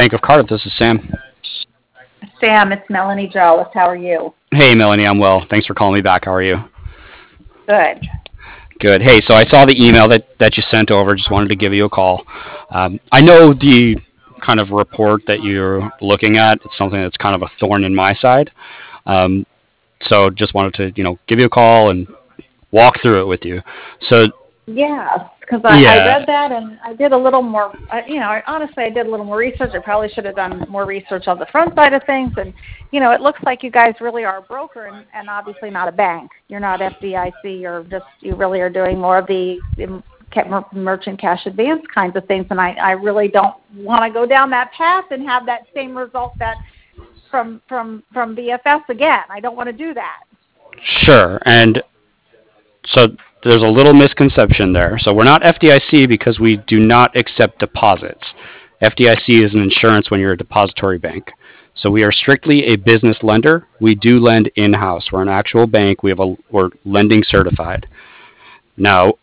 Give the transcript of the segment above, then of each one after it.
Bank of Cardiff. This is Sam. Sam, it's Melanie Jollis. How are you? Hey, Melanie, I'm well. Thanks for calling me back. How are you? Good. Good. Hey, so I saw the email that you sent over. Just wanted to give you a call. I know the kind of report that you're looking at. It's something that's kind of a thorn in my side. Um, so just wanted to, give you a call and walk through it with you. So, Yeah, because I yeah, read that and I did a little more, honestly, I did a little more research. I probably should have done more research on the front side of things. And, it looks like you guys really are a broker and obviously not a bank. You're not FDIC. You really are doing more of the merchant cash advance kinds of things. And I really don't want to go down that path and have that same result that from BFS again. I don't want to do that. sure. And so there's a little misconception there. So we're not FDIC because we do not accept deposits. FDIC is an insurance when you're a depository bank. So we are strictly a business lender. We do lend in-house. We're an actual bank. We're lending certified. Now,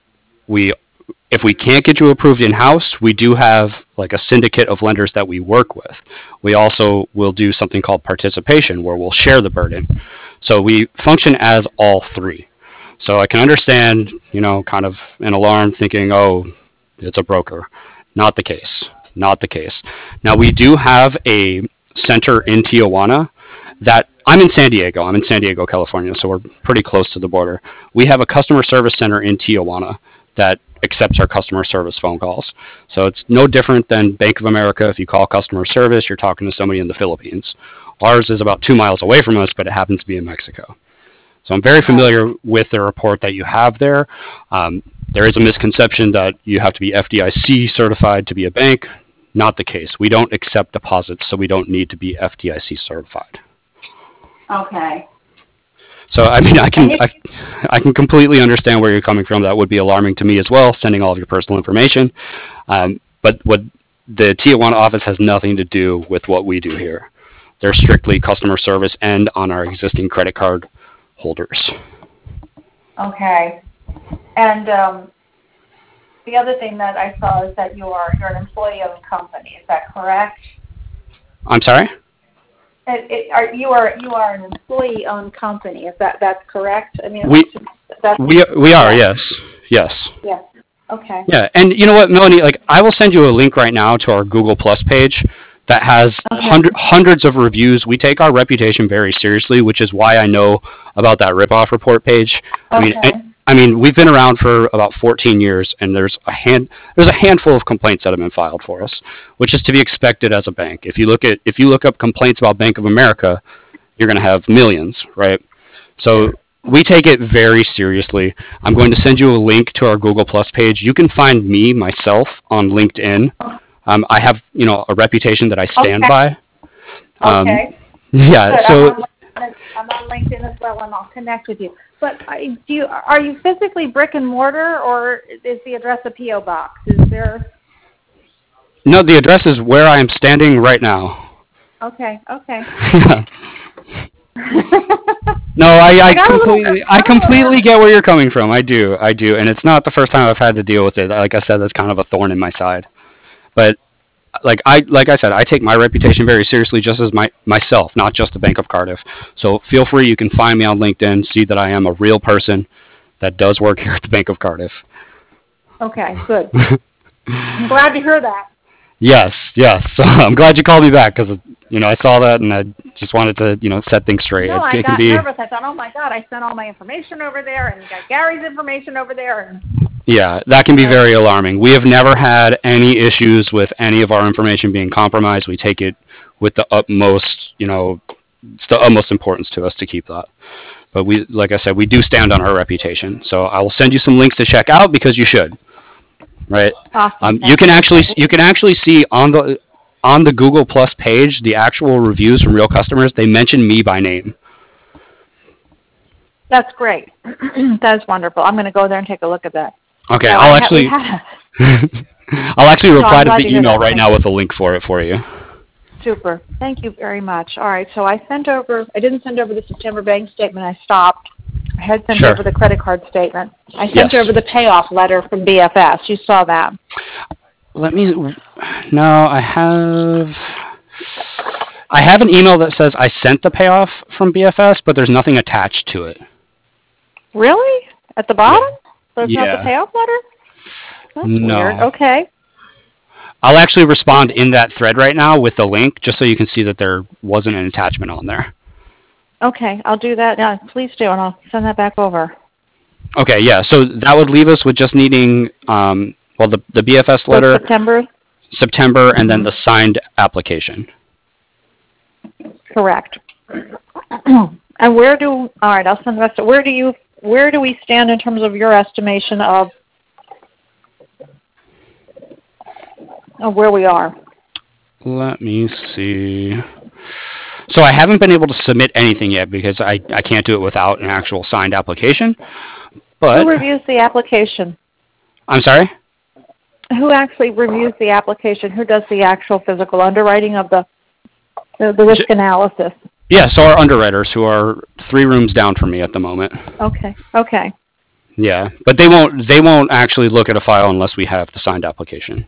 if we can't get you approved in-house, we do have like a syndicate of lenders that we work with. We also will do something called participation where we'll share the burden. So we function as all three. So I can understand, kind of an alarm thinking, oh, it's a broker. Not the case. Not the case. Now, we do have a center in Tijuana that I'm in San Diego. I'm in San Diego, California, so we're pretty close to the border. We have a customer service center in Tijuana that accepts our customer service phone calls. So it's no different than Bank of America. If you call customer service, you're talking to somebody in the Philippines. Ours is about 2 miles away from us, but it happens to be in Mexico. So I'm very familiar with the report that you have there. There is a misconception that you have to be FDIC certified to be a bank. Not the case. We don't accept deposits, so we don't need to be FDIC certified. Okay. So I mean, I can completely understand where you're coming from. That would be alarming to me as well, sending all of your personal information. But what the Tijuana office has nothing to do with what we do here. They're strictly customer service and on our existing credit card holders. Okay. And the other thing that I saw is that you're an employee-owned company. Is that correct? I'm sorry? You are an employee-owned company. Is that's correct? I mean, we are, yeah. yes. Yes. Yeah. Okay. Yeah, and you know what, Melanie? Like, I will send you a link right now to our Google Plus page that has hundreds of reviews. We take our reputation very seriously, which is why I know about that ripoff report page. Okay. I mean, we've been around for about 14 years, and there's a handful of complaints that have been filed for us, which is to be expected as a bank. If you look up complaints about Bank of America, you're going to have millions, right? So we take it very seriously. I'm going to send you a link to our Google Plus page. You can find me myself on LinkedIn. I have a reputation that I stand by. Okay. Yeah. Good. So I'm on LinkedIn as well, and I'll connect with you. But are you physically brick and mortar, or is the address a PO box? Is there? No, the address is where I am standing right now. Okay. No, I completely get where you're coming from. I do, and it's not the first time I've had to deal with it. Like I said, that's kind of a thorn in my side. But like I said, I take my reputation very seriously, just as myself, not just the Bank of Cardiff. So feel free. You can find me on LinkedIn. See that I am a real person that does work here at the Bank of Cardiff. Okay, good. I'm glad to hear that. Yes. So I'm glad you called me back because I saw that and I just wanted to set things straight. No, I got nervous. I thought, oh my God, I sent all my information over there and got Gary's information over there. And yeah, that can be very alarming. We have never had any issues with any of our information being compromised. We take it with the utmost, it's the utmost importance to us to keep that. But like I said, we do stand on our reputation. So I will send you some links to check out because you should. Right. Awesome. You can actually see on the Google Plus page the actual reviews from real customers. They mention me by name. That's great. That's wonderful. I'm going to go there and take a look at that. Okay, I'll actually reply to the email right now with a link for it for you. Super. Thank you very much. All right, so I didn't send over the September bank statement. I stopped. I had sent over the credit card statement. I sent over the payoff letter from BFS. You saw that. I have. I have an email that says I sent the payoff from BFS, but there's nothing attached to it. Really? At the bottom? There's not the Yeah. payoff letter? That's No. weird. Okay. I'll actually respond in that thread right now with the link, just so you can see that there wasn't an attachment on there. Okay, I'll do that. Yeah, please do, and I'll send that back over. Okay, yeah. So that would leave us with just needing, the BFS So letter, September? and then the signed application. Correct. And all right, I'll send the rest. Where do we stand in terms of your estimation of where we are? Let me see. So I haven't been able to submit anything yet because I can't do it without an actual signed application. But Who reviews the application? I'm sorry? Who actually reviews the application? Who does the actual physical underwriting of the risk analysis? Yeah, so our underwriters, who are 3 rooms down from me at the moment. Okay. Yeah, but they won't actually look at a file unless we have the signed application.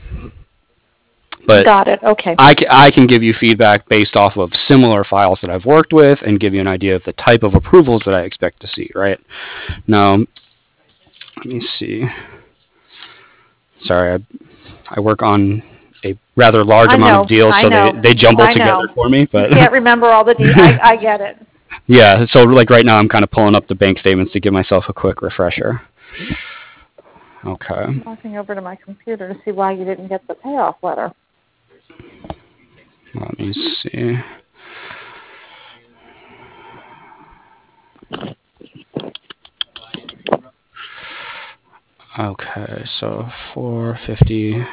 But Got it. Okay. I can give you feedback based off of similar files that I've worked with and give you an idea of the type of approvals that I expect to see, right? Now, let me see. Sorry, I work on a rather large amount of deals, so they jumble together for me. But you can't remember all the details. I get it. Yeah, so like right now I'm kind of pulling up the bank statements to give myself a quick refresher. Okay. I'm walking over to my computer to see why you didn't get the payoff letter. Let me see. Okay, so 450,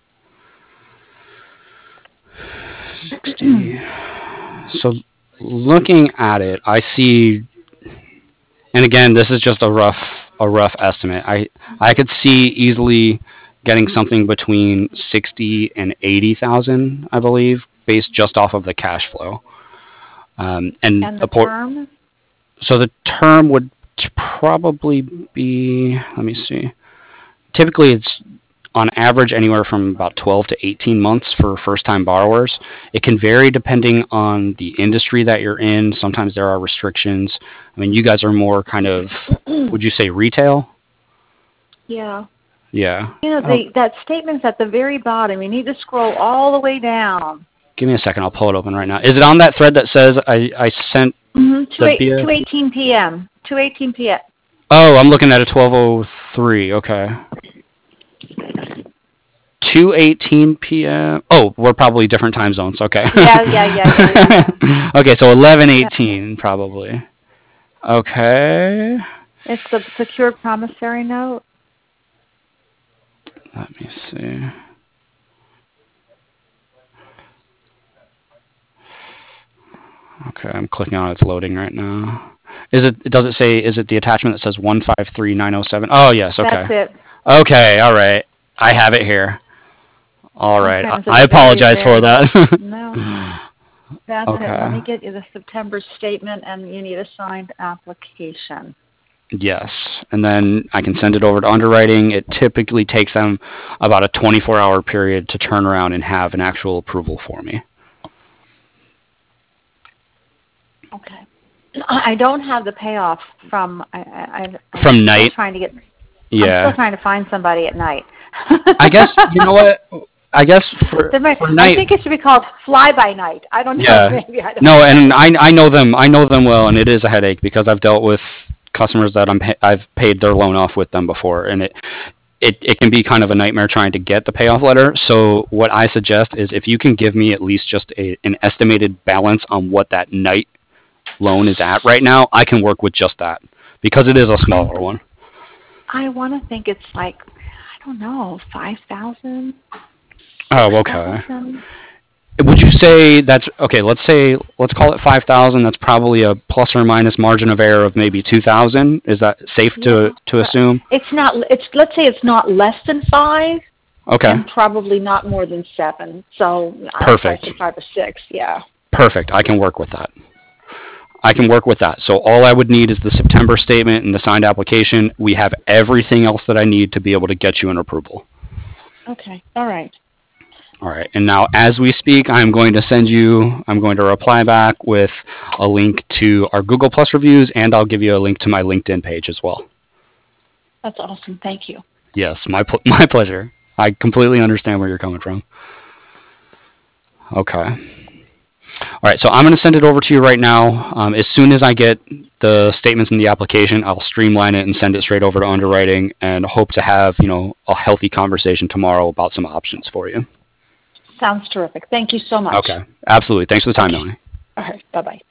60. So looking at it, I see, and again, this is just a rough estimate. I could see easily getting something between 60 and 80,000, I believe, based just off of the cash flow. And the term? So the term would probably be, let me see. Typically, it's on average anywhere from about 12 to 18 months for first-time borrowers. It can vary depending on the industry that you're in. Sometimes there are restrictions. I mean, you guys are more kind of, would you say retail? Yeah. Yeah. You know, that statement's at the very bottom. You need to scroll all the way down. Give me a second. I'll pull it open right now. Is it on that thread that says I sent 2:18 p.m. 2:18 p.m. Oh, I'm looking at a 12:03. Okay. 2:18 p.m. Oh, we're probably different time zones. Okay. Yeah. Okay, so 11:18 probably. Okay. It's the secured promissory note. Let me see. Okay, I'm clicking on it. It's loading right now. Does it say, is it the attachment that says 153907? Oh, yes, okay. That's it. Okay, all right. I have it here. All right. I apologize for that. No. That's okay. Let me get you the September statement, and you need a signed application. Yes, and then I can send it over to underwriting. It typically takes them about a 24-hour period to turn around and have an actual approval for me. Okay. I don't have the payoff from from Knight. I'm still trying to find somebody at Knight. I guess, you know what? I guess for Knight, I think it should be called Fly by Night. I don't know. Yeah. Maybe I don't know. And I know them. I know them well, and it is a headache because I've dealt with customers that I've paid their loan off with them before, and it can be kind of a nightmare trying to get the payoff letter. So what I suggest is if you can give me at least just an estimated balance on what that Knight loan is at right now, I can work with just that because it is a smaller one. I want to think it's like, I don't know, 5,000. Oh, okay. Would you say that's okay? Let's call it 5,000. That's probably a plus or minus margin of error of maybe 2,000. Is that safe to assume? It's not. Let's say it's not less than 5. Okay. And probably not more than 7. So perfect. 5 or 6. Yeah. Perfect. I can work with that. So all I would need is the September statement and the signed application. We have everything else that I need to be able to get you an approval. Okay. All right. All right. And now, as we speak, I'm going to reply back with a link to our Google Plus reviews, and I'll give you a link to my LinkedIn page as well. That's awesome. Thank you. Yes, my pleasure. I completely understand where you're coming from. Okay. All right, so I'm going to send it over to you right now. As soon as I get the statements in the application, I'll streamline it and send it straight over to underwriting, and hope to have a healthy conversation tomorrow about some options for you. Sounds terrific. Thank you so much. Okay, absolutely. Thanks for the time, Melanie. All right. Bye-bye.